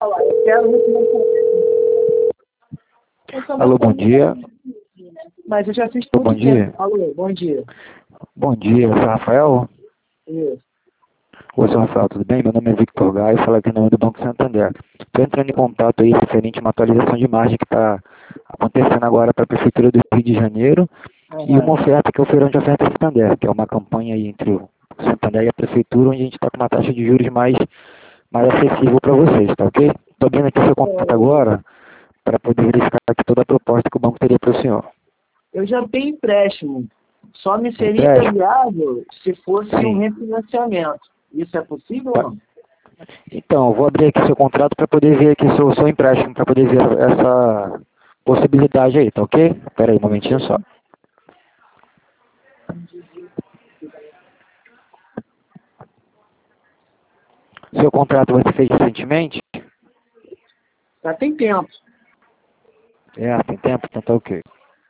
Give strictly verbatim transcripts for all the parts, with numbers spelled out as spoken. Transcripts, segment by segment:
falar, eu quero Alô, bom dia. Mas eu já fiz Alô, tudo bom dia. tempo. Alô, bom dia. Bom dia, eu sou Rafael. Isso. Oi, seu Rafael, tudo bem? Meu nome é Victor Gai, falo aqui no nome do Banco Santander. Estou entrando em contato aí referente a uma atualização de margem que está acontecendo agora para a Prefeitura do Rio de Janeiro e uma Uhum. oferta que é o Feirão de Oferta Santander, que é uma campanha aí entre o Santander e a Prefeitura, onde a gente está com uma taxa de juros mais, mais acessível para vocês, tá ok? Estou vendo aqui o seu contato agora para poder verificar aqui toda a proposta que o banco teria para o senhor. Eu já tenho empréstimo. Só me Tem seria empréstimo? viável se fosse um Sim. refinanciamento. Isso é possível ou Pa- não? Então, eu vou abrir aqui seu contrato para poder ver aqui seu, seu empréstimo, para poder ver essa possibilidade aí, tá ok? Espera aí, um momentinho só. Seu contrato você fez recentemente? Já tem tempo. É, tem tempo, então tá ok.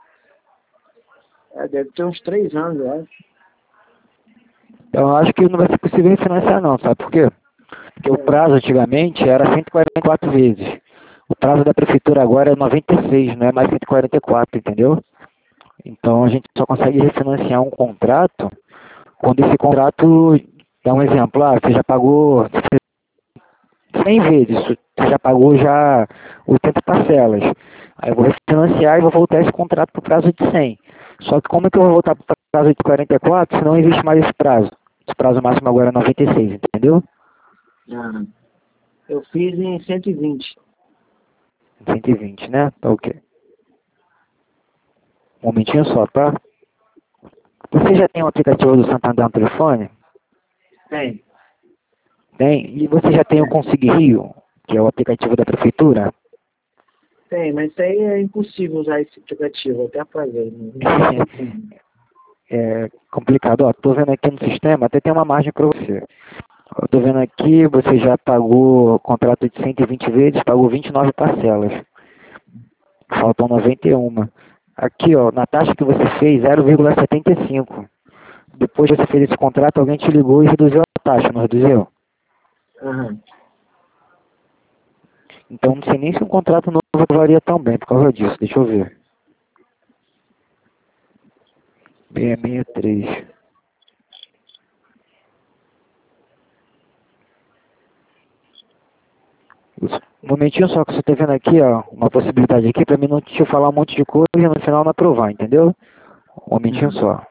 É, deve ter uns três anos, eu acho. Então, eu acho que não vai ser possível refinanciar não, sabe por quê? Porque o prazo antigamente era cento e quarenta e quatro vezes. O prazo da prefeitura agora é noventa e seis, não é mais cento e quarenta e quatro, entendeu? Então a gente só consegue refinanciar um contrato quando esse contrato, dá um exemplo, ah, você já pagou cem vezes, você já pagou já oitenta parcelas. Aí eu vou refinanciar e vou voltar esse contrato para o prazo de cem. Só que como é que eu vou voltar para o prazo de quarenta e quatro se não existe mais esse prazo? Esse prazo máximo agora é noventa e seis, entendeu? Ah, eu fiz em cento e vinte. cento e vinte, né? Tá ok. Um momentinho só, tá? Você já tem o aplicativo do Santander no telefone? Tem. Tem. E você já tem o Consig Rio, que é o aplicativo da prefeitura? Tem, mas isso aí é impossível usar esse aplicativo. Eu até falei. Né? É complicado. Ó, tô vendo aqui no sistema, até tem uma margem para você. Eu tô vendo aqui, você já pagou o contrato de cento e vinte vezes, pagou vinte e nove parcelas. Faltam noventa e uma. Aqui, ó, na taxa que você fez, zero vírgula setenta e cinco. Depois que você fez esse contrato, alguém te ligou e reduziu a taxa, não reduziu? Aham. Então não sei nem se um contrato novo varia tão bem por causa disso. Deixa eu ver. seiscentos e sessenta e três. Um momentinho só que você está vendo aqui, ó, uma possibilidade aqui, para mim não te falar um monte de coisa e no final não aprovar, entendeu? Um momentinho Uhum. só.